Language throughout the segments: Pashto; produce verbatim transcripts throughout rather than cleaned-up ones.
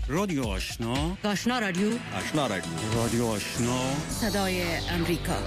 رادیو آشنا آشنا رادیو آشنا رادیو رادیو آشنا صدای امریکا.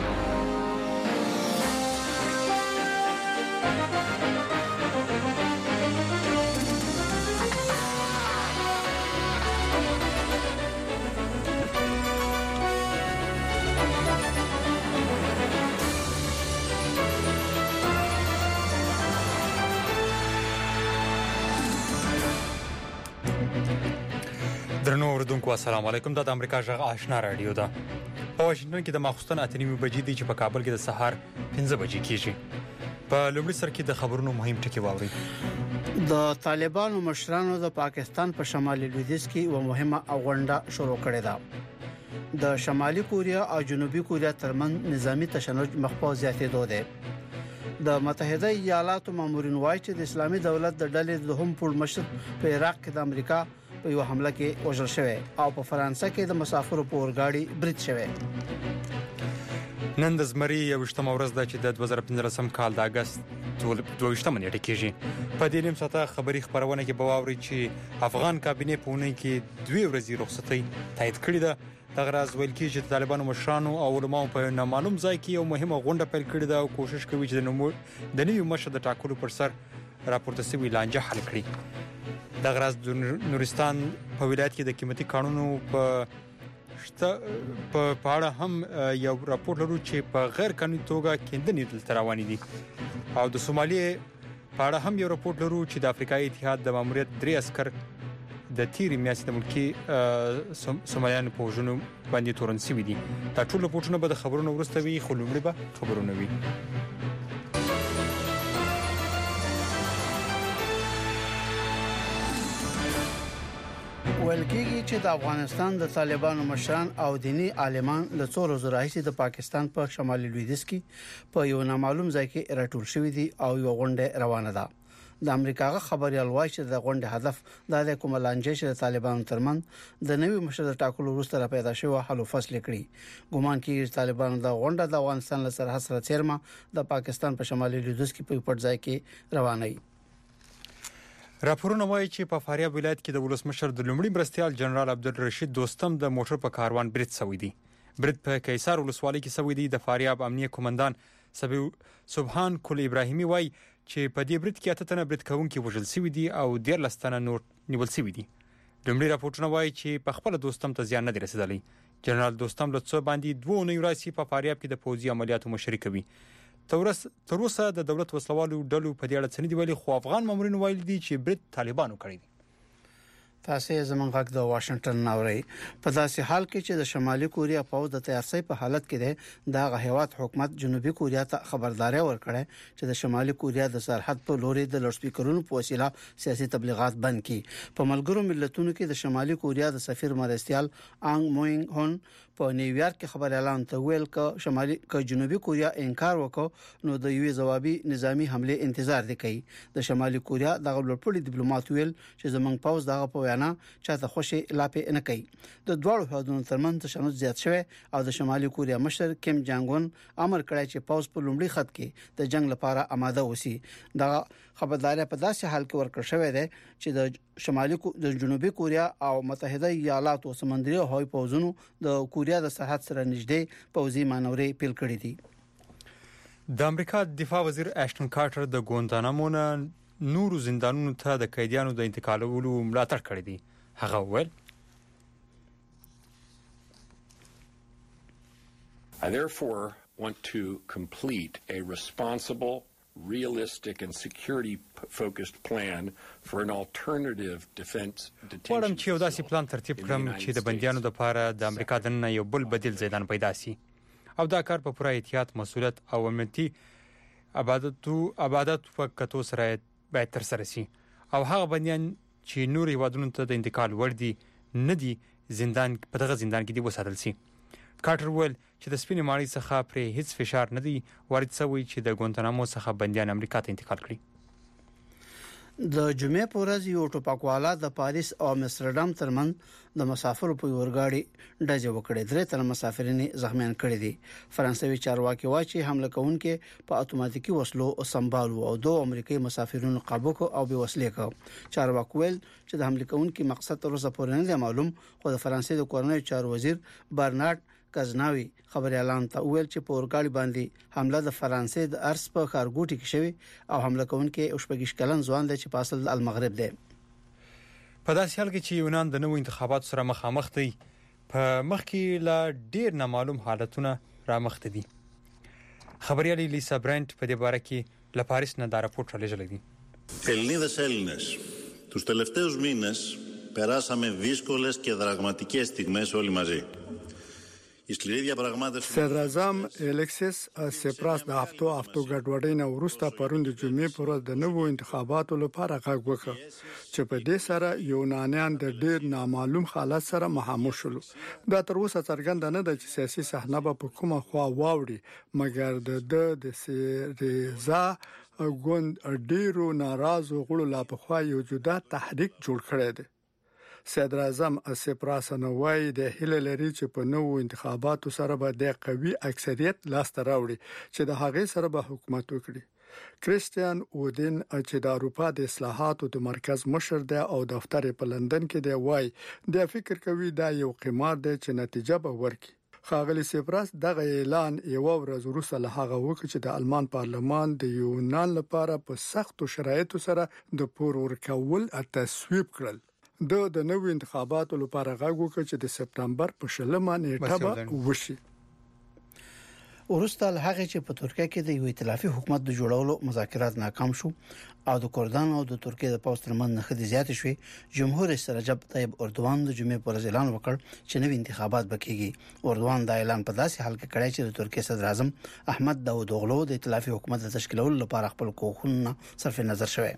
درنو اوردونکو السلام علیکم. د امریکا غږ آشنا رادیو ده. په واشنګټن کې د ماخوستن اته نیمې بجې دي چې په کابل کې د سهار پنځه بجې کېږي. په لومړي سر کې د خبرونو مهم ټکي واوري. د طالبانو مشرانو د پاکستان په شمالي لویدیځ کې یو مهمه غونډه شروع کړې ده. د شمالي کوریا او جنوبي کوریا ترمن نظامی تشنج مخفوض زیاتېدو ده. د متحده ایالاتو مامورین وایي چې د اسلامي دولت د ډلې د هم پور مشر په عراق کې د امریکا په یو حمله کې وژل شوی او په فرانسه کې د مسافرو په اورګاډي برید شوی. نن د زمري یوشتمه ورځ ده چې د دوه زره پنځلسم کال د اگست دویشتمه نیټه کېږي. په دې نیم ساعته خبري خبرونه کې بواوري چې افغان کابینه په اونۍ کې دوه ورځې رخصتي تایید کړې ده. دغه راز ویل کېږي چې طالبانو مشرانو او علماو په نامعلوم ځای کې یو مهمه غونډه پیل کړې ده او کوشش کوي چې د نوو د نوي مشر د ټاکلو پر سر راپورته شوی لانجه حل کړي. دغه راز د نورستان په ولایت کې د قیمتي قانونو په په پاړه هم یو راپور لرو چې په غیر قانوني توګه کېندنې دلته روانې دي او د سومالي پاړه هم یو راپور لرو چې د افریقایي اتحاد د ماموریت درې عسكر د تیری میاشتې د ملکی سومالیانو په وژنو باندې تورن شوي دي. دا ټول راپورټونه به د خبرونو وروسته وي، خو لومړی به خبرونه وي. ویل کېږي چې د افغانستان د طالبانو مشران او دینی عالمان له څو ورځې راهیسې د پاکستان په شمالي لویدیځ کې په یو نامعلوم ځای کې راټول شوي دي او یو غونډه روانه ده. د امریکا خبريال وایي چې د غونډې هدف د کوم لانجې چې د طالبانو ترمن د نوي مشر د ټاکلو وروسته را پیدا شوی حل او فصل کړي. ګومان کېږي چې طالبانو د غونډه د افغانستان له سرحد سره چیرمه د پاکستان په شمالي لویدیځ کې په پټ ځای کې روانه وي. راپورونه وایي چې په فاریاب ولایت کې د ولسمشر د لومړي مرستيال جنرال عبدالرشید دوستم د موټر په کاروان برید شوی دی. برید په کیسار ولسوالۍ کې شوی دی. د فاریاب امنیه کمانډان سبحان کل ابراهیمی وایي چې په دې برید کې اته تنه برید کوونکي وژل شوي دي او ډیر لستانه نور نیول شوي دي. لومړي راپورټونه وایي چې په خپل دوستم ته زیان نه دی رسیدلی. جنرال دوستم له څو باندې دوه نوي راسي په فاریاب کې د پوځي عملیاتو مشري کوي. تر اوسه د دولت وسلوالو ډلو په دې اړه څه نه دی ویلي، خو افغان مامورین ویلي دي چې برید طالبانو کړی دی. تاسو زمونږ غږ د واشنگټن ناوړي. په داسې حال کې چې د شمالي کوریا پوز د تیارسي په حالت کې ده، د غهوات حکومت جنوبي کوریا ته خبرداري ورکړه چې د شمالي کوریا د سرحد په لوري د لوډ سپیکرونو په وسیله سیاسي تبلیغات بند کړي. په ملګرو ملتونو کې د شمالي کوریا د سفیر مرستيال انګ موینګ هون په نیویارک کې خبر اعلان ته ویل ک شمالي ک جنوبي کوریا انکار وکړ نو د یوې جوابي نظامی حمله انتظار دی کوي. د شمالي کوریا د غوړپړي ډیپلوماټ ویل چې زمنګ پوز دغه په وینا چاته خوشي لاپې نه کوي. د دوړو هیوادونو ترمنځ تشنج زیات شوی او د شمالي کوریا مشر کیم جانګ اون امر کړی چې پوز په لومړي خط کې د جنگ لپاره آماده وسی. دا خبرداري په داسې حال کې ورکړ شوې ده چې د شمالي د جنوبي کوریا او متحده ایالاتو سمندري هوایي پوزونو د کوریا د سرحد سره نږدې پوځي مانورې پیل کړې دي. د امریکا دفاع وزیر اشټن کارټر د ګوانتانامو نه نورو زندانونو ته د قیدیانو د انتقالولو ملاتړ کړی دی. هغه وویل I therefore want to complete a responsible, realistic and security focused plan for an alternative defense detention. ورم چې یو داسې پلان ترتیب کړم چې د بنديانو لپاره د امریکا دننه یو بل بدیل زیدان پیدا شي او دا کار په پوره احتیاط، مسؤلیت او امنیتي عبادتو عبادت په کتو سره باید تر سره شي او هغه بنديان چې نور هیوادونو ته د انتقال ور دي نه دي زندان په دغه زندان کې دی وساتل شي. کارټر ویل چې د سپینې ماڼۍ څخه پرې هیڅ فشار نه دی وارد شوی چې د ګوانتانامو څخه بنديان امریکا ته انتقال کړي. د جمعې په ورځ یو ټوپکوالا د پاریس او امستردام ترمن د مسافرو په ورګاډي ډزې وکړې. درې تن مسافرین زخمیان کړي دي. فرانسوي چارواکي وايي چې حمله کوونکې په اتوماتیکي وسلو سمبالو او دوه امریکایي مسافرونو قابو کو او به وسلې کو. چارواکي ویل چې د حمله کوونکې مقصد تر اوسه پورې نه دی معلوم، خو د فرانسې د کورنۍ چارو وزیر برنارد کازناوي خبري اعلان ته ویل چې په ورګاډي باندې حمله د فرانسې د ارس په خارګوټي کې شوی او حمله کوونکې اوشپګیش کلن ځوان دی چې په اصل المغرب دی. په داسې حال کې چې یونان د نوو انتخاباتو سره مخامخ دی، په مخ کې لا ډیر نامعلوم حالتونه را مخ ته دي. خبريالي لیسا برانت په دې باره کې له پاریس نه دا راپورټ رالیږلی دی. Ελληνίδες Έλληνες, τους τελευταίους μήνες περάσαμε δύσκολες και δραματικές στιγμές όλοι μαζί. صدراعظم الکسیس سپراس د هفتو هفتو ګډوډۍ نه وروسته پرون د جمعې پر ورځ د نوو انتخاباتو لپاره غږ وکړ چې په دې سره یونانیان د ډېر نامعلوم حالت سره مخامخ شول. دا تر اوسه څرګنده نه ده چې سیاسي صحنه په کومه خوا واوړي، مګر د د سیریزا ګوند ډیرو ناراضو غړو لا په خوا یو جدا تحریک جوړ کړی دی. صدراعظم سپراس نوای د هیلری چې په نوو انتخاباتو سره به د قوي اکثریت لاس ته راوړي چې د هغې سره به حکومت وکړي. کریستیان اودین چې د اروپا د اصلاحاتو د مرکز مشر دی او دفتر په لندن کې دی، وای د فکر کوي دا یو قمار دی چې نتیجه به ورکړي. خاغلی سپراس دغه اعلان یو ورځ وروسته له هغه وکړ چې د آلمان پارلمان د یونان لپاره په سختو شرایطو سره د پور ورکول تصویب کړل. د د نوو انتخاباتو لپاره غږ وکړ چې د سپتمبر په شلمه نیټه به وشي. ورسته له هغه چې په ترکیه کې د یو ائتلافي حکومت د جوړولو مذاکرات ناکام شو او د کردان او د ترکیه د پوځ ترمن نخښې زیات شوې، جمهور رئیس رجب طیب اردوغان د جمعې پر ورځ اعلان وکړ چې نوي انتخابات بکیږي. اردوغان دا اعلان په داسې حال کې کړی چې د ترکیه صدر اعظم احمد داوودوغلو د ائتلافي حکومت د تشکیلولو لپاره خپل کوښښونه صرف نظر شوی.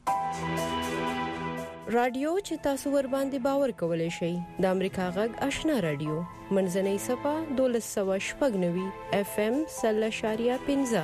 رادیو چې تاسو ور باندې باور کولای شئ د امریکا غږ آشنا رادیو منځنۍ صفه دولس سوه شپږ نوي اف ام سل شاریه پنځه.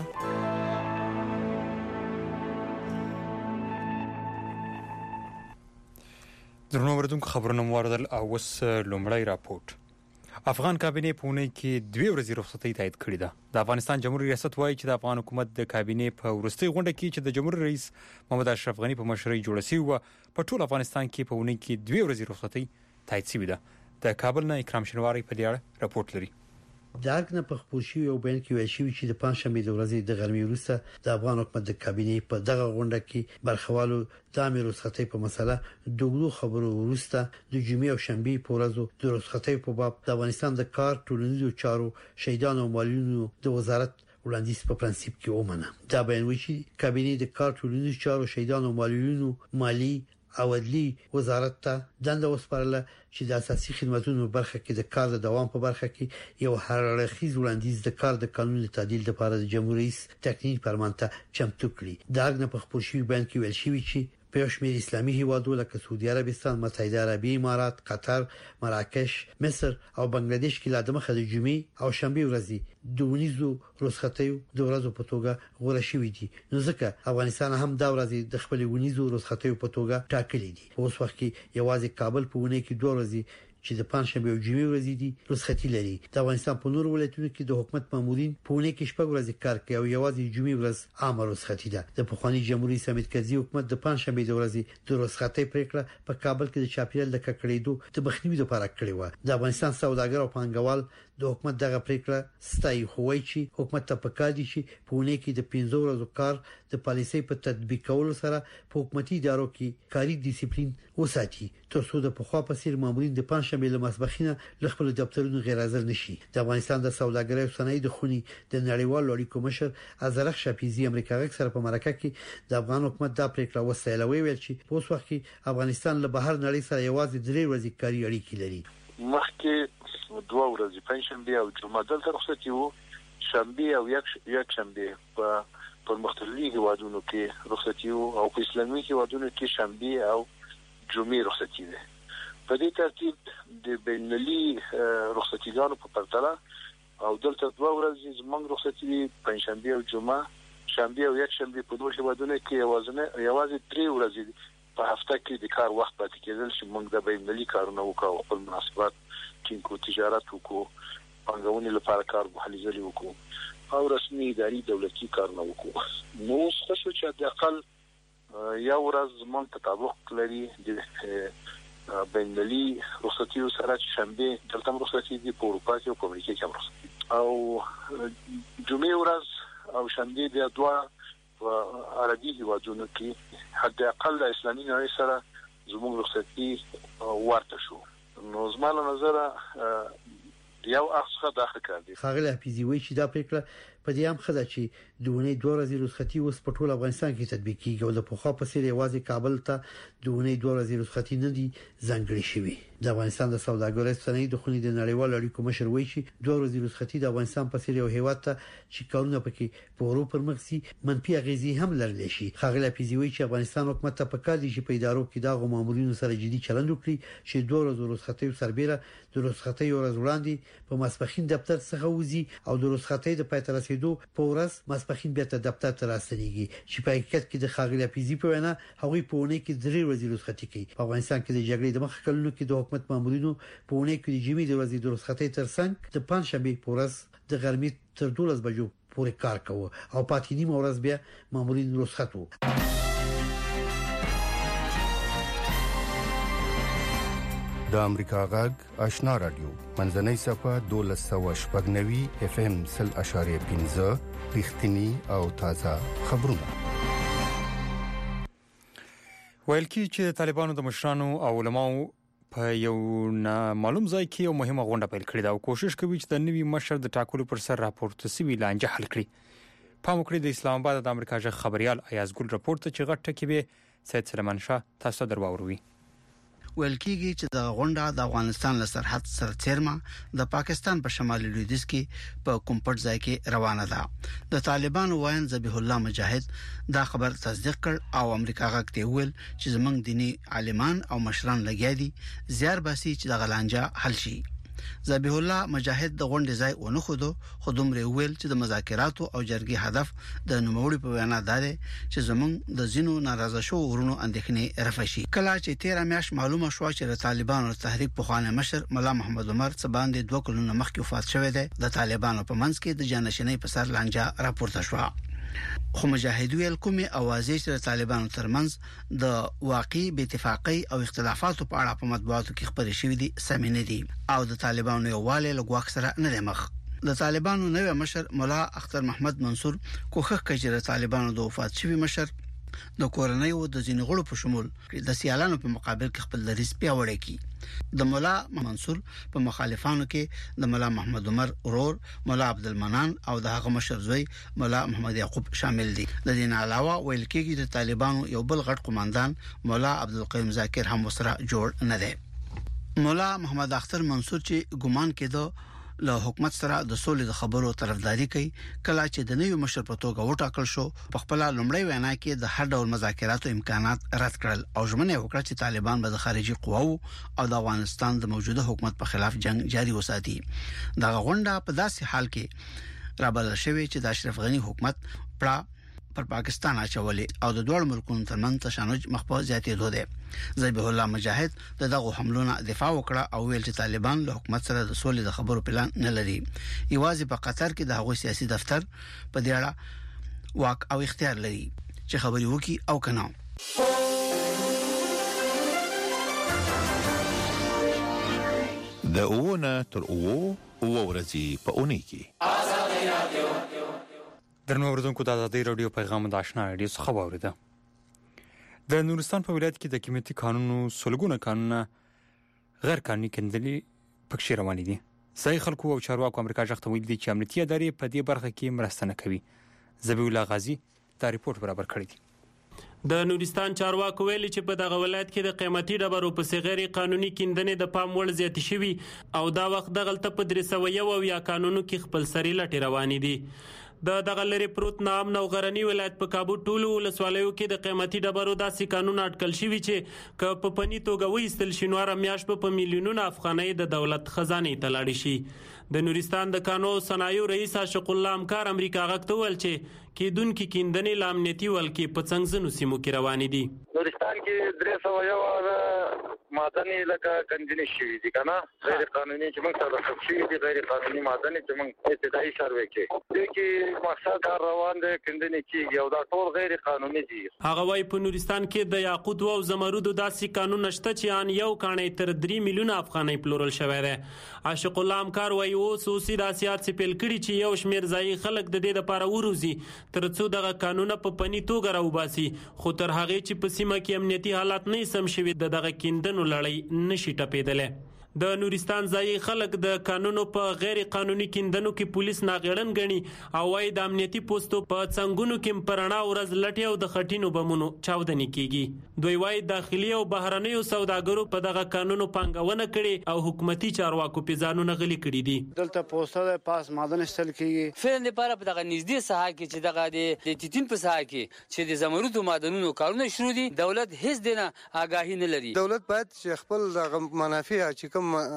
درنو وردونکو خبرونه موردل او وس لومړی راپورټ. افغان کابینه په اونۍ کې دوه ورځې رخصتۍ تایید کړې ده. د افغانستان جمهوریت ریاست وایي چې د افغان حکومت د کابینه په وروستۍ غونډه کې چې د جمهوریت رئیس محمد اشرف غنی په مشرۍ جوړه شوې و، په ټول افغانستان کې په اونۍ کې دوه ورځې رخصتۍ تایید شوې ده. د کابل نه اکرام شنواری په دې اړه راپورټ لري. د اګنه په خپل شی او بین کې ویل شوی چې د پنځشنبه د ورځې د غرمې وروسته د افغان حکومت د کابینې په دغه غونډه کې برخوالو د امیر رخصتۍ په مسله دوغلو خبرو وروسته د جمعې او شنبه په ورځو د رخصتۍ په باب د افغانستان د کار ټولنیزو چارو شهیدانو او مالونو د وزارت وړاندیز په پرنسيپ کې ومنه. دا بیان وایي چې کابینې د کار ټولنیزو چارو شهیدانو او مالونو مالی او عدلی وزارت ته دنده وسپارله چې د اساسي خدماتو برخه کې د کار د دوام په برخه کې یو هررخیز وړاندیز د کار د قانون تعدیل لپاره د جمهوریت رئیس تکنیک پرمان ته چمتو کړي. دا اګنه په خپل شی بیان کې ویل شوی چې په شمیر اسلامي هیوادو لکه سعودي عربستان، متحده عربي امارات، قطر، مراکش، مصر او بنگلاديش کې لا د مخه د جمعې او شنبه ورځې د ونیزو رخصتیو د ورځو په توګه غوړه شوې دي. نو ځکه افغانستان هم دا ورځې د خپل ونیزو رخصتیو په توګه ټاکلې دي. اوس وخت کې یوازې کابل په ونه کې دوه ورځې چې د پنځشنبه او جمعې ورځې دي رخصتي لري. د افغانستان په نورو ولایتونو کې د حکومت مامورین په ونه کې شپږ ورځې کار کوي او یوازې جمعې ورځ عام رخصتي ده. د پخوانی جمهوریت حمید کرزي حکومت د پنځشنبه د ورځې د رخصتۍ پریکړه په کابل کې د چاپیریال د ککړېدو د مخنیوي لپاره کړې و. د افغانستان سوداګر او پانګوال د حکومت دغه پریکړه ستایي، خو وایي چې حکومت ته پکار دي چې په ونه کې د پنځه ورځو کار د پالیسۍ په تطبیق کولو سره په حکومتي ادارو کې کاري ډیسپلین وساتي، ترڅو د پخوا په څیر مامورین د پنځشنبه له ماسپښینه له خپل دفترونو غیر حاضر نشي. د افغانستان د سوداګرۍ او صنایع د خونی د نړیوالو اړیکو مشر ازرخ شپیزي امریکا غږ سره په مرکه کې د افغان حکومت دا پریکړه وسایله ویل چې په اوس وخت کې افغانستان له بهر نړۍ سره یوازې درې ورځې کاري اړیکې لري. مخکې دوه ورځې پنځشنبه او جمعه دلته رخصتي وو، شنبه او یک یک شنبه په پرمختللي هیوادونو کې رخصتي وو او په اسلامي هیوادونو کې شنبه او جمعه رخصتي ده. په دې ترتیب د بینالمللي رخصتیګانو په پرتله او دلته دوه ورځې زمونږ رخصتي پنځشنبه او جمعه شنبه او یک شنبه په دوه هیوادونو کې یوازې یوازې درې ورځې په هفته کې د کار وخت پاتې کېدل چې موږ د بین‌المللي کارونه وکړو، خپل مناسبات ټینګو، تجارت وکړو، پنځونې لپاره کار هلې ځلې وکړو او رسمي اداري دولتي کارونه وکړو. نو څه شو چې د اقل یو ورځ موږ تطابق لري د بین‌المللي رخصتیو سره چې شنبه دلته رخصتي دي په اروپا کې او په امریکا کې هم رخصتي او جمعه ورځ او شنبه بیا دوه په عربي هیوادونو کې حد اقل د اسلامي نړۍ سره زموږ رخصتي ورته شو. نو زما له نظره یو اخصه داخل کړ دي. خاغله حفیظي وایي چې دا پریکړه په دې هم خدای چې دونه دوه ورځې رخصتي اوس په ټول افغانستان کې تطبیق کیږي او د پوخا په څیر یوازې کابل ته دونه دوه ورځې رخصتي نه دي ځانګړي شوی. د افغانستان د سوداګرۍ صنایع د خونې د نړیوال اړیکو مشر وایي چې دوه ورځې رخصتي د افغانستان په څیر یو هیواد ته چې کارونه پکې په اروپا پر مخ سي منفي اغیزې هم لرلی شي. خاغله حفیظي وایي چې افغانستان حکومت ته پکار دي چې په ادارو کې د مامورینو سره جدي چلند وکړي چې دوه ورځې رخصتي سربېره د رخصتي ورځ وړاندې په ماسپخین دفتر څخه وځي او د رخصتي د پای ته رسیدو په ورځ ماسپخین بیا ته دفتر ته راستنیږي چې په حقیقت کې د خاغله حفیظي په وینا هغوی په ونه کې درې ورځې رخصتي کوي. په افغانستان کې د جګړې د مخ کلونو کې د حکومت مامورینو په ونه کې د جمعې د ورځې د رخصتي ترڅنګ د پنځشنبه په ورځ د غرمې تر دولس بجو پورې کار کوي او پاتې نیمه ورځ بیا مامورین رخصت وو. د امریکا غږ آشنا رادیو منځنۍ صفه دولس سوه شپږ نوي اف ام سل اشاریه پنځه رښتینی او تازه خبرونه. ویل کی چې طالبانو د مشرانو او علماو په یو معلوم ځای کې یو مهمه غونډه پیل کړې ده او کوشش کوي چې د نوي مشر د ټاکلو پر سر راپورته سوي لانجه حل کړي. پام وکړئ د اسلام آباد د امریکا ژغ خبريال ایاز ګل راپورته چې غټ ټکی به سید سلیمان شاه تاسو درواوروي. ویل کیږي چې د غونډه د افغانستان له سرحد سره چیرما د پاکستان په شمالي لویدیځ کې په کومپټ ځای کې روانه ده. د طالبانو وایي ذبیح الله مجاهد دا خبر تصدیق کړ او امریکا غږ ته ویل چې زمنګ دینی عالمان او مشران لګیا دي زیار باسي چې د غلانجه حل شي. ذبیح الله مجاهد د غونډې ځای ونه خودو خودمره ویل چې د مذاکراتو او جرګې هدف د نوموړي په وینا ده چې زمونږ د زینو ناراضه شو ورونو اندېښنې رفع شي. کله چې تیر میاشت معلومه شو چې د طالبانو تحریک په خوانه مشر مولا محمد عمر څه باندې دوه کلونه مخکې وفات شوی دی د طالبانو په منځ کې د جانشینۍ په سر لانجه راپورته شو. خو مجاهد ویل کومي اوازې چې طالبانو ترمنځ د واقعي بې اتفاقۍ او اختلافاتو په اړه په مطبوعاتو کې خبرې شوې دي سمې نه دي او د طالبانو یووالی له ګواښ سره نه دی مخ. د طالبانو نوې مشر مولا اختر محمد منصور کوښښ کوي چې د طالبانو د وفات شوی مشر د کورنۍ او د ځینغړو په شمول د سیالانو په مقابل کې خپل دریځ پیاوړی کړي. د مولا منصور په مخالفانو کې د مولا محمد عمر ورور مولا عبدالمنان او د هغه مشر زوی مولا محمد یعقوب شامل دي. د دین علاوه ویل کېږي د طالبانو یو بل غټ قوماندان مولا عبدالقیوم ذاکر هم وسره جوړ نه دی. مولا محمد اختر منصور چې ګومان کېده له حکومت سره د سولې د خبرو طرفداري کوي کله چې د نوي مشر په توګه وټاکل شو په خپل لومړی وینا کې د هر ډول مذاکراتو امکانات رد کړل او ژمنه وکړه چې طالبان به د خارجي قواو او د افغانستان د موجوده حکومت په خلاف جنگ جاري وساتي. دا غونډه په داسې حال کې رابل شوې چې د اشرف غنی حکومت پړه پر پاکستان اچولې او د دوه ملکونو ترمنځ تشنج مخبوز زیاتېدو دی. ذبیح الله مجاهد دغه حملونو دفاع وکړه او ویل چې طالبان له حکومت سره د سولې د خبرو پلان نه لري. یوازې په قطر کې د هغوی سیاسي دفتر په دې اړه واک او اختیار لري چې خبري وکي او کنه. د اوونه تر اوو او ورځې په اونۍ کې آزادي رادیو درنو اوریدونکو د آزادي رادیو پیغام د آشنا رادیو څخه واوریده. د نورستان په ولایت کې د کمیټي قانونو سلګونه قانونه غیر قانوني کندلي پکې روان دي. ځای خلکو او چارواکو امریکا ژغ ویل دي چې امنیتي ادارې په دې برخه کې مرسته نه کوي. ذبیح الله غازی دا ریپورت برابر کړی دی. د نورستان چارواکو ویلي چې په دغه ولایت کې د قیمتي ډبرو په غیر قانوني کیندنې د پام وړ زیات شوي او دا وخت دغلته په درې سوه یو او یا قانونو کې خپل سری لټي روانې دي. د دغه لري پروت نام نو غرنی ولایت په کابو ټولو ولسوالیو کې د قیمتي ډبرو داسې قانون اټکل شوی چې ک په پنی توګه وېستل شینوار میاش په میلیونونو افغانۍ د دولت خزانه ته لاړ شي. د نورستان د کانو صنایع رئیس عاشق الله امکار امریکا غاکتول چې کیدونکو کیندنې لامنيتي ولکې په څنګهزنو سیمو کې روان دي. نورستان کې درې سوه یو معدني لکه کنجنی شوي دي کنه غیر قانوني چې موږ سره ثبت شوي دي غیر قانوني معدني چې موږ ابتدایي سروې کې دي کې مقصد کار روان دي کندنې کېږي او دا ټول غیر قانوني دي. هغه وايي په نورستان کې د یاقوت او زمرد داسې قانون نشته چې ان یو کانې تر درې میلیونه افغانۍ پلورل شوی دی. عاشق الله امکار وايي اوس اوسې د سیاست سپیل کړي چې یو شمیر ځای خلک د دې لپاره وروزي ترڅو دغه قانون په پنی توګه راوباسي خو تر هغه چې په سیمه کې امنیتي حالات نه سم شوي د دغه کیندنو لړۍ نشي ټپېدلې. د نورستان ځای خلک د قانونو په غیر قانوني کیندنو کې پولیس ناغړن غني او وايي د امنیتي پوسټو په څنګهونو کې پرانا ورځ لټي او د خټینو بمونو چاودنې کیږي. دوی وايي داخلي او بهرنیو سوداګرو په دغه قانونو پنګونه کړي او حکومتي چارواکو په ځانونه غلي کړي دي. دلته پوسټه پاس مادن استل کیږي فعلا لپاره په دغه نږدې ساحه کې چې دغه د تیتین په ساحه کې چې د زمرد معدنونو کارونه شروع دي دولت هیڅ دنه آگاهی نه لري. دولت باید خپل د منافع چې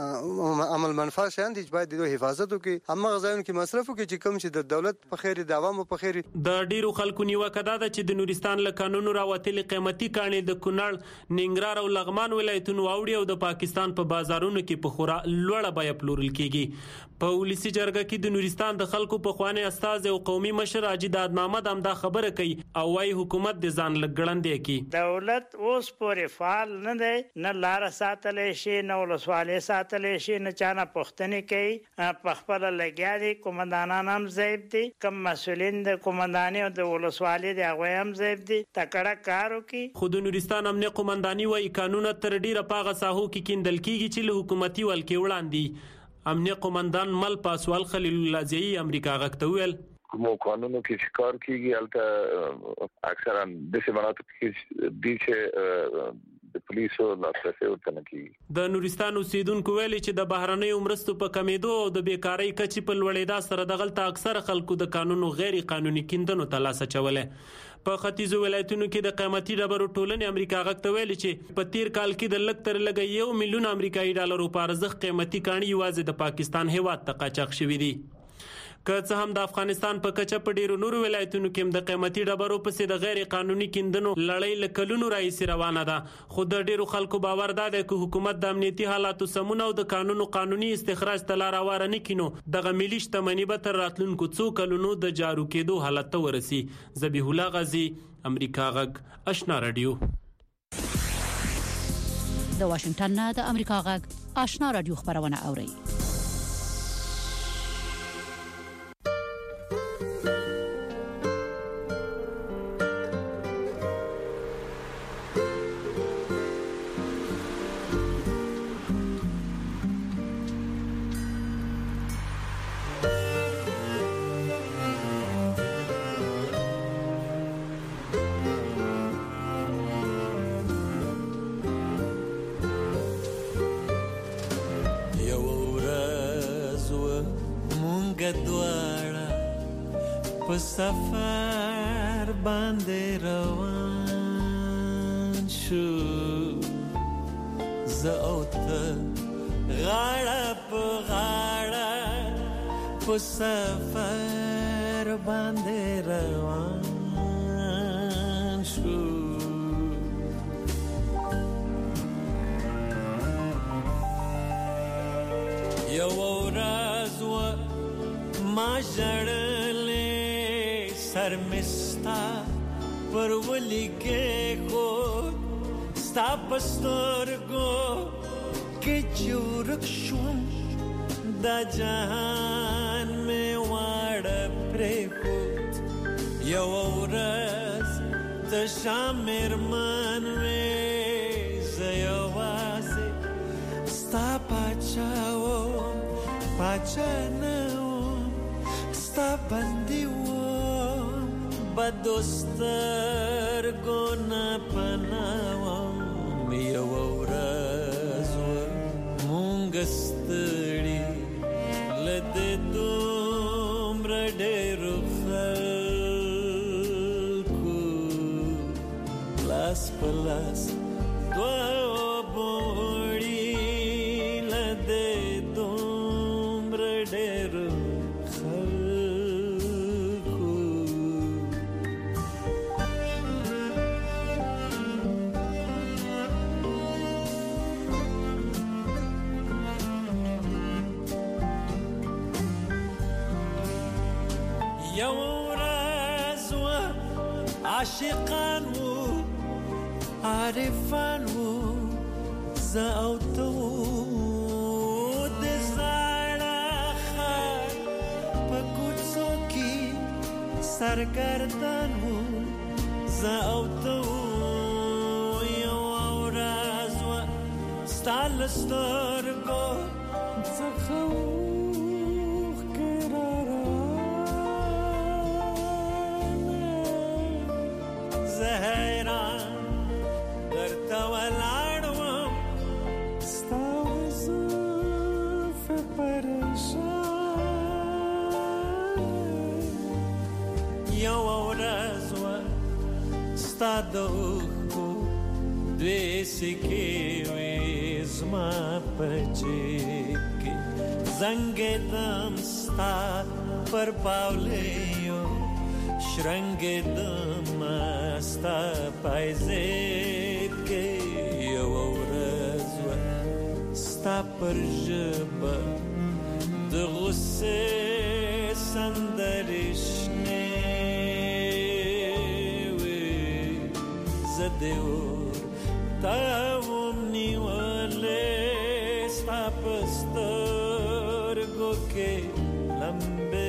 عمل منفعه شان دي باید د حفاظت وکړي هم غزاین کې مصرف وکړي چې کوم چې د دولت په خیر د عوامو په خیر. د ډیرو خلکو نیوکه ده چې د نورستان له قانونو راوتلې قیمتي کانې د کونړ ننګرهار او لغمان ولایتونو اوړي او د پاکستان په بازارونو کې په خورا لوړه بیه پلورل کیږي. په ولسی جرګه کې د نورستان د خلکو په خوانه استاد او قومي مشر اجداد محمد هم دا خبره کوي او وايي حکومت د ځان لګړندې کی. دولت اوس پورې فعال نه دی نه لار ساتلې شي نه ولسوالې ساتلې شي نه چانه پښتنې کوي په خپل لګیا دي قومندانان هم ضعیف دي کم مسولین د قومنداني او د ولسوالۍ د هغوی هم ضعیف دي تکړه کار وکړي. خو د نورستان امنیه قومنداني وايي قانون تر ډیره پاغه ساحو کې کیندل کیږي چې له حکومتي ولکې وړاندې. امنیه قومندان مل پاسوال خلیل الله زئی امریکا غاکتویل کوم قانونو کې شکار کیږي البته اکثرا د سیماناتو کې دي چې د پولیسو لاسرسي ورته نه کیږي. د نورستان اوسیدونکو ویلي چې د بهرنۍ عمرستو په کمیدو او د بیکاری کچې په لوړېدا سره د غلطه اکثر خلکو د قانونو غیر قانوني کیندنو ته لاس اچولې. په ختیځو ولایتونو کې د قیمتي ډبرو ټولنې امریکا غاکته ویلي چې په تیر کال کې د لږ تر لږه یو میلیون امریکایي ډالرو په ارزښت قیمتي کاڼي یوازې د پاکستان هیواد ته قاچاق شوي دي. که څه هم د افغانستان په کچه په ډیرو نورو ولایتونو کې د قیمتي ډبرو پسې د غیر قانوني کیندنو لړۍ له کلونو راهیسې روانه ده خو د ډیرو خلکو باور ده چې حکومت د امنیتي حالاتو سمون او د قانونو قانوني استخراج ته لار هواره نه کړي دغه ملي شتمنۍ به تر راتلونکو څو کلونو د جارو کېدو حالت ته ورسي. ذبیح الله غازی امریکا غږ آشنا رادیو. د واشنگټن نه د امریکا غږ آشنا رادیو خبرونه اوري. سفر باندې روان شو زه او ته غاړه په غاړه په سفر باندې روان شو یو ورځ و ما ژړلې سر مستا پر ولی کې خود ستا پسترګو کې چورک شوم دا جهان مې واړه پرې خود یو ورځ ته شامر من وې زه یوازې ستا پاچا وم پاچا نه وم ستا بندي بدوستر ګونه پناوم یو ورځ مونږ ستړي لده دومره ډېر پلاس دو بوړي لده دومره ډېر خلکو یو ورځ وه عاشقان وو عارفان وو زه او ته وو د زاړه ښار په کوڅو کې سرګردان وو زه او ته وو یوه ورځ وه ستا له سترګو څخه اوښکې راروانې زه حیران درته ولاړ وم ستا زلفې پریشان یوه ورځ وه ستا د اوښکو دوې سکې وې زما په جیب کې زنګېدم ستا پر پاولیو شرنګېدم ستا پایزیب کې یوه ورځ وه ستا پر ژبه د غصې سندرې شنې وې زه دې ورته وم نیولې ستا په سترګو کې لمبې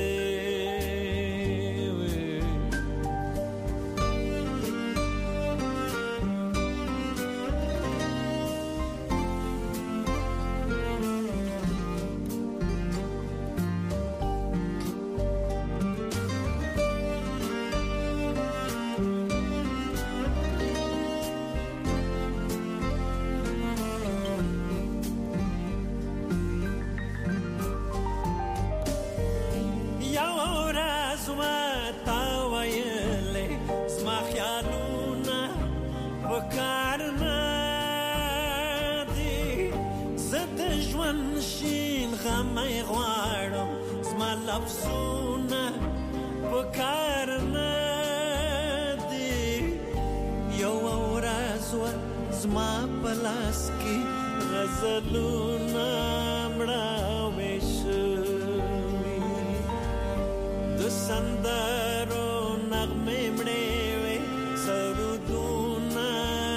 لفظونه پکار نه دي یوه ورځ وه زما په لاس کې غزلونه مړاوې شوي د سندرو نغمې مړې وې سرودونه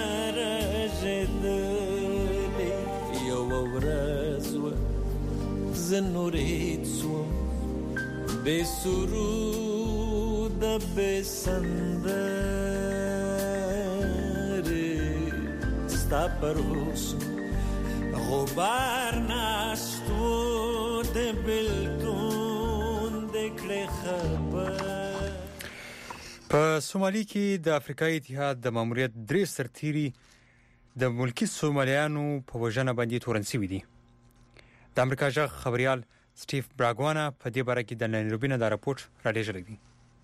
رژېدلې یوه ورځ وه زه نورید سوم بے سرود بے سندر ستا پر حسن غبار ناشتو د بلتون دکړې خبر په سومالي کې د افریقایي اتحاد د ماموریت درې سرتیري د ملکی سومالیانو په وژنه باندې تورن شوي دي د امریکا ژغ خبريال سټیف براګوانا په دې باره کې د نایروبي نه دا راپورټ راډیژلې دي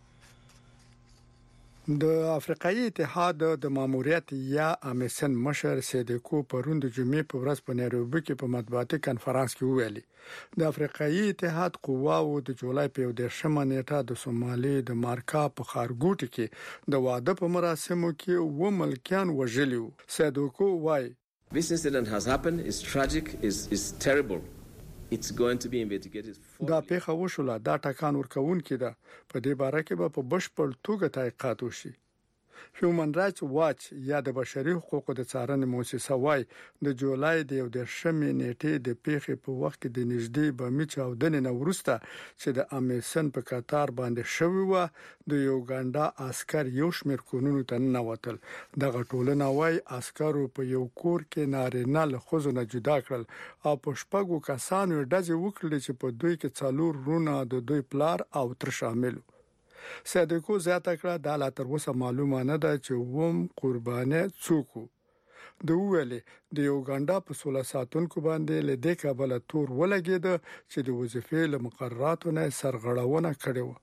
د افریقایي اتحاد د ماموریت یا امیسن مشر سیدکو پروند جمعې په ورځ په نایروبي کې په مطبوعاتي کانفرنس کې ویلي د افریقایي اتحاد قواو د جولای په دیرشمه نیټه د سومالي د مارکا په خارګوټ کې د واده په مراسمو کې و ملکیان وژلي وو سیدکو وایي This incident has happened is tragic is is terrible It's going to be investigated دا پیښه وشوله دا ټاکان ورکون کېده په دې باره کې به په بشپړ توګه تحقیقات وشي هیومن رائټس واچ یا د بشري حقوقو د څارنې مؤسسه وای د جولای د یو دیرشمې نیټې د پیښې په وخت کې د نږدې بمي چاودنې نه وروسته چې د امیسن په قطار باندې شوی و د یوګاندا عسكر یو شمېر کورونو ته ننوتل دغه ټولنه وای عسكرو په یو کور کې نارینه له ښځو نه جدا کړل او په شپږو کسانو ډزې وکړې چې په دوی کې څلور رونه د دوی پلار او تر شامل سیدکو زیاته کړه د لا تر اوسه معلومه نه ده چې ووم قربانه څوک د ویلې د یوګاندا په سوله ساتونکو باندې له دې کابل تور ولګید چې د وظیفې له مقرراتو نه سرغړونه کړې و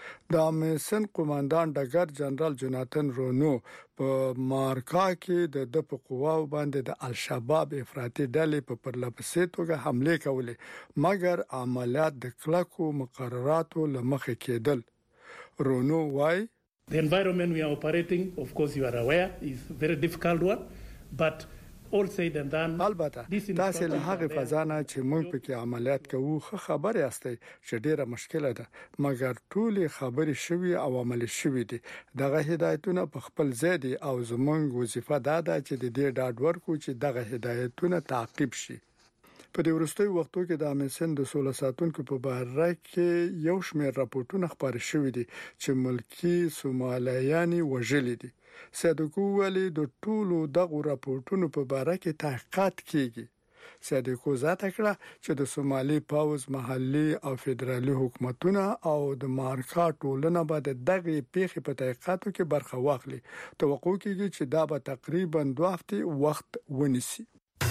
د امسن قوماندان ډګر جنرال جوناتن رونو په مارکا کې د د په قواو باندې د الشباب افراطي ډلې په پرلپسې توګه حمله کولې مګر عملیات د کلکو مقرراتو لمخې کېدل. رونو وای The environment we are operating, of course you are aware, is a very difficult one, but all said and done. البته تاسو له هغه فضانه چې موږ په کې عملیات کوو خبر یاستئ چې ډیره مشکله ده مګر ټولې خبرې شوي او عملي شوي دي. دغه هدایتونه په خپل ځای دي او زموږ وظیفه دا ده چې د دې ډاډ ورکړو چې دغه هدایتونه تعقیب شي. په دې وروستیو وختو کې د امسن د سوله ساتونکو په باره کې یو شمېر راپورټونه خبري شوي دي چې ملکی سومالیانی وژلي دي. صادقو ویلي د ټولو دغه راپورټونو په باره کې تحقیقات کیږي. صادقو ذاته کړه چې د سومالي پاوز محلي او فدرالي حکومتونه او د مارکا ټولنه به د دغه پیښې په تحقیقاتو کې برخه واخلي. توقع کیږي چې دا به تقریبا دوه هفتې وخت ونیسي.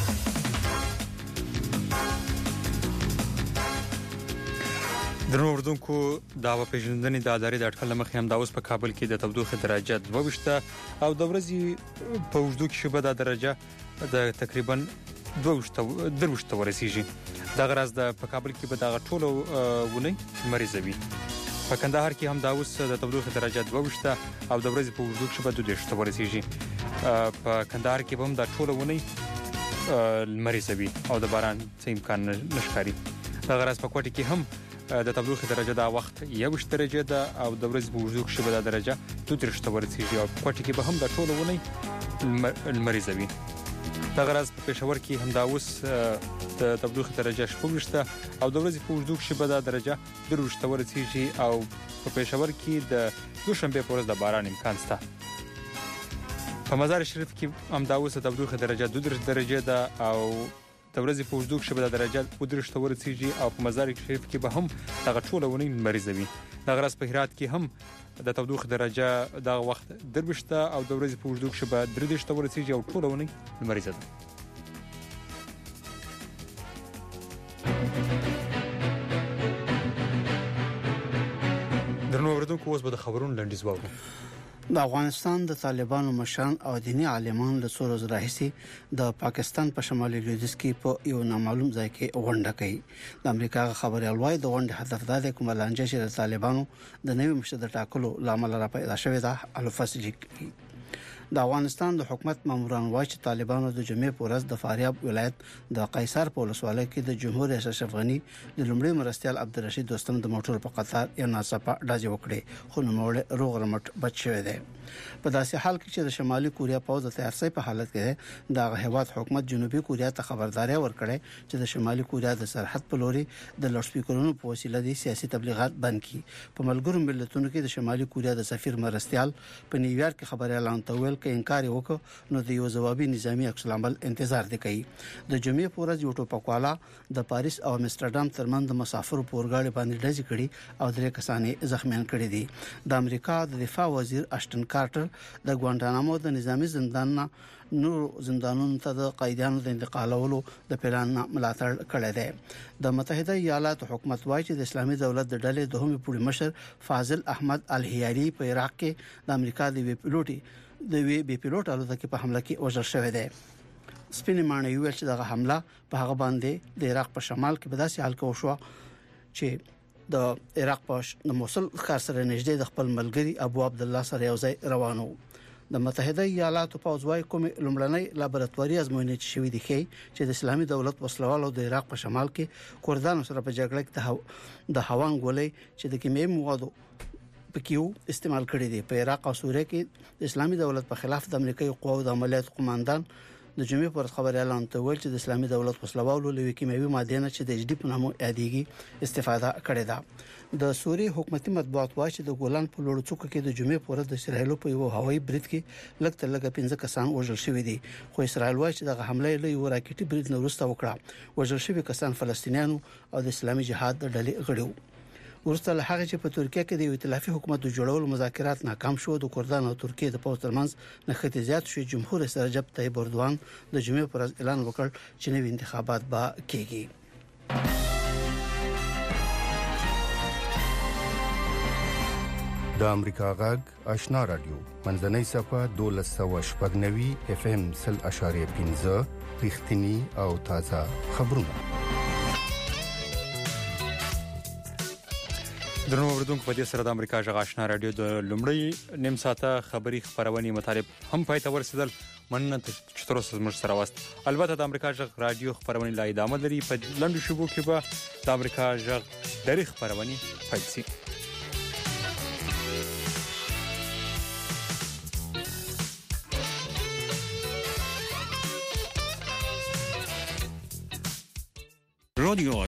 درنو اردوونکو دا په پیژندنې د ادارې د اټکل مخې هم دا اوس په کابل کې د تودوخه درجه دوه وشته او د ورځې په وجدو کې شبه د درجه د تقریبا دوه وشته دروشته ورسیږي. دا غراز د په کابل کې به د ټولو ونی مریضوي. په کندهار کې هم دا اوس د تودوخه درجه دوه وشته او د ورځې په وجدو کې شبه دوه وشته ورسیږي. په کندهار کې هم د ټولو ونی مریضوي او د باران څه امکان نشکاري. دا غراز په کوټه کې هم د تودوخه درجه دا وخت یو درجه ده او د ورځې په وجود کې شبه د درجه دوه درجه ورسیږي او کوټه کې به هم د ټولو ونی المریضوي. دا غراز په پېښور کې هم دا اوس د تودوخه درجه شپږ او د ورځې په وجود کې شبه د درجه درجه ورسیږي او په پېښور کې د دوشنبه په ورځ د باران امکان شته. په مزار شریف کې هم دا اوس د تودوخه درجه دوه درجه ده او د ورځې په وجود کې شبه د درجه ودرشته ورسیږي او په مزار شریف کې به هم دغه ټوله ونی مریضوي. د غرض په هرات کې هم د تودوخه درجه د وخت دروشته او د ورځې په وجود کې شبه درشته ورسیږي او ټوله ونی مریضه ده. درنو اوریدونکو اوس به د خبرونو لنډیز واورو. د افغانستان د طالبانو مشران او دینی عالمان له څو ورځې راهیسې د پاکستان په شمالي لویدیځ کې په یو نامعلوم ځای کې غونډه کوي. د امریکا خبريال وايي د غونډې هدف دا دی کوم لانجه چې د طالبانو د نوي مشر د ټاکلو لامل را پیدا شوې ده حل فصل کوي. د افغانستان د حکومت ماموران وايي چې طالبانو د جمعې په ورځ د فاریاب ولایت د قیصر په ولسوالۍ کې د جمهور رئیس اشرف غنی د لومړي مرستيال عبدالرشید دوستم د موټر په قطار یو ناڅاپه ډاځي وکړي خو نو موړ روغ رمټ بچ شوی دی. په داسې حال کې چې د شمالي کوریا پوز د تیارسي په حالت کې د هیواد حکومت جنوبي کوریا ته خبرداري ورکړي چې د شمالي کوریا د سرحد په لوري د لوډ سپیکرونو په وسیله د سیاسي تبلیغات بند کړي. په ملګرو ملتونو کې د شمالي کوریا د سفیر مرستيال په نیویارک کې خبري اعلان تول کې انکار وکړ نو د یو ځوابي نظامی عکس العمل انتظار دی کوي. د جمعې په ورځ یو ټوپکوالا د پاریس او امستردام ترمن د مسافرو پورګاړي باندې ډزې کړي او درې کسانې زخمیان کړي دي. د امریکا د دفاع وزیر اشټن کارټر د ګوانټانامو د نظامی زندان نور زندانونو ته د قیدیانو د انتقالولو د پلان ملاتړ کړی دی. د متحده ایالاتو حکومت وايي چې د اسلامي دولت د ډلې دوهمي پوړي مشر فاضل احمد الهیاری په عراق کې د امریکا د وی پیلوټي د وی بي پیلوټ الوتکې په حمله کې وژل شوی دی. سپینې مانې ویل چې دغه حمله په هغه باندې د عراق په شمال کې په داسې حال کې وشو چې د عراق په د موصل ښار سره نږدې د خپل ملګری ابو عبد الله سره یو ځای روانو. د متحده ایالاتو پوځ وايي کوم لومړنۍ لابراتواري ازموینې چې شوې دي چې د اسلامي دولت وسلوالو د عراق په شمال کې کردانو سره په جګړه کې د هوان ګولې چې د کیمیاوي موادو پکیو استعمال کړی دی. په عراق او سوریه کې د اسلامي دولت په خلاف د امریکایي قواو د عملیات قوماندان د جمعې پر خبري اعلان ته ویل چې د اسلامي دولت وسلوالو له کیمیاوي ماده نه چې د ایچ ډي په نامو یادېږي استفاده کړې ده. د سوریه حکومتي مطبوعات وايي چې د ګولان په لوړ څوکو کې د جمعې پر ورځ د اسرایل په یو هوایي برید کې لږ تر لږه پنځه کسان وژل شوي دي خو اسرایل وايي چې د حمله له یو راکټي برید نه وروسته وکړه. وژل شوي کسان فلسطینیانو او د اسلامي جهاد د ډلې غړي وو. ورسته له هغه چې په ترکیه کې د یو ائتلافي حکومت د جوړولو مذاکرات ناکام شو د کردان او ترکیه د پوز ترمنځ نښتې زیات شو. جمهور رئیس رجب طیب اردوغان د جمعې پر ورځ اعلان وکړ چې نوي انتخابات به کېږي. د امریکا غږ آشنا رادیو منځنۍ صفه دولس سوه شپږ نوي اف ام سل اشاریه پنځه رښتینی او تازه خبرونه. درنو اوریدونکو په دې سره د امریکا غږ آشنا رادیو د لومړی نیم ساعته خبري خبرونه مطالب هم پای ته ورسېدل. مننه چې تر اوسه زموږ سره واست. البته د امریکا غږ رادیو خبرونه لا ادامه لري. په لنډو شپو کې به د امریکا غږ درې خبرونه پیل شي. رادیو